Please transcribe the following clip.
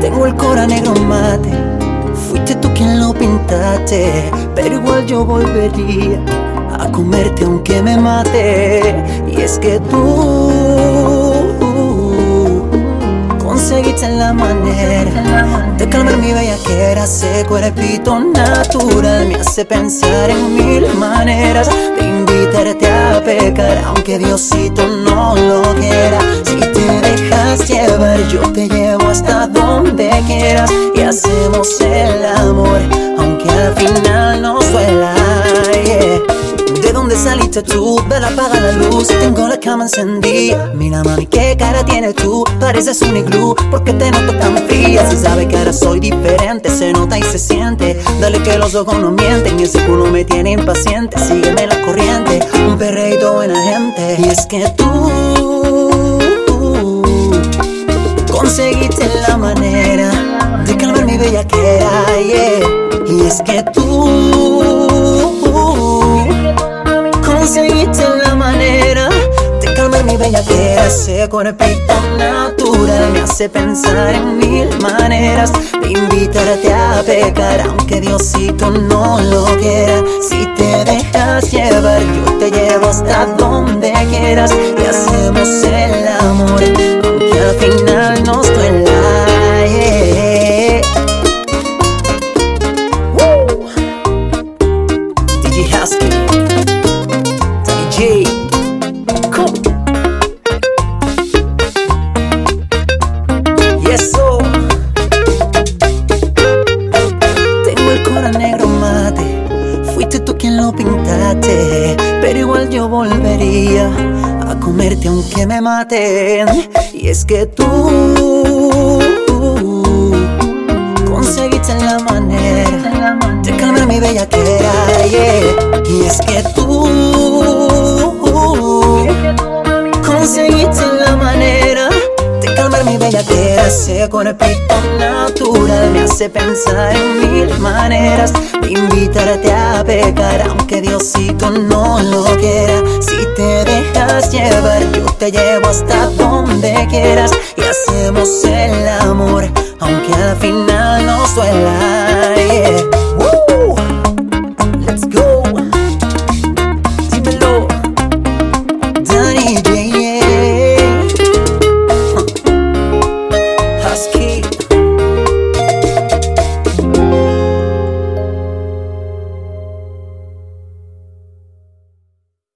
Tengo el cora negro mate, fuiste tú quien lo pintaste, pero igual yo volvería a comerte aunque me mate. Y es que tú conseguiste la manera de calmar mi bellaquera. Ese cuerpito natural me hace pensar en mil maneras de invitarte a pecar, aunque Diosito no lo quiera. Si te dejas llevar, yo te llevo hasta donde quieras y hacemos el amor, aunque al final nos duela. Yeah. ¿De dónde saliste tú? Ven, apaga la luz, tengo la cama encendida. Mira mami, qué cara tienes tú, pareces un iglú, porque te noto tan fría. Si sabes que ahora soy diferente, se nota y se siente. Dale que los ojos no mienten, ese culo me tiene impaciente. Sígueme la corriente, un perreíto buena gente. Y es que tú conseguiste la manera de calmar mi bellaquera, yeah. Y es que tú conseguiste la manera de calmar mi bellaquera. Ese cuerpito natural me hace pensar en mil maneras de invitarte a pecar, aunque Diosito no lo quiera. Si te dejas llevar, yo te llevo hasta donde quieras y hacemos el amor, aunque al final nos duela. Yeah. Woo. DJ Husky, DJ, cool. Yes, so. Tengo el cora negro mate, fuiste tú quien lo pintaste, pero igual yo volvería a comerte aunque me maten. Y es que tú conseguiste la manera de calmar mi bellaquera, yeah. Y es que tú conseguiste la manera de calmar mi bellaquera. Ese cuerpito natural me hace pensar en mil maneras de invitarte a pecar, aunque Diosito no lo quiera. Si te dejas llevar, yo te llevo hasta donde quieras y hacemos el amor, aunque al final nos duela. Yeah. Woo. Let's go. Dímelo, Danny J. Husky.